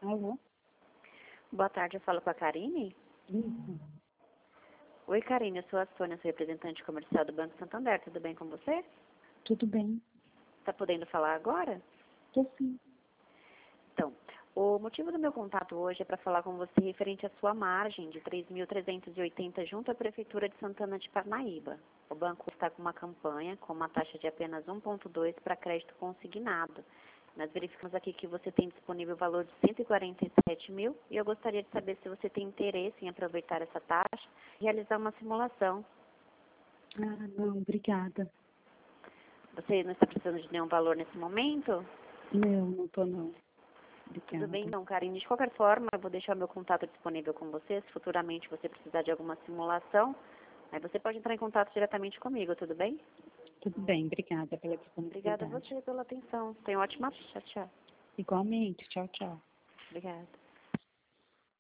Alô? Boa tarde, eu falo com a Karine. Isso. Oi, Karine, eu sou a Sônia, sou representante comercial do Banco Santander. Tudo bem com você? Tudo bem? Está podendo falar agora? Tô sim. Então, o motivo do meu contato hoje é para falar com você referente à sua margem de 3.380 junto à Prefeitura de Santana de Parnaíba. O banco está com uma campanha com uma taxa de apenas 1,2 para crédito consignado. Nós verificamos aqui que você tem disponível o valor de 147 mil e eu gostaria de saber se você tem interesse em aproveitar essa taxa e realizar uma simulação. Ah, não, obrigada. Você não está precisando de nenhum valor nesse momento? Não tô não. Tudo bem, Obrigada. então, Karine. De qualquer forma, eu vou deixar o meu contato disponível com você. Se futuramente você precisar de alguma simulação, aí você pode entrar em contato diretamente comigo, tudo bem? Tudo bem, obrigada pela Obrigada a disponibilidade. você pela atenção. Tenha uma ótima. Tchau, tchau. Igualmente, tchau, tchau. Obrigada.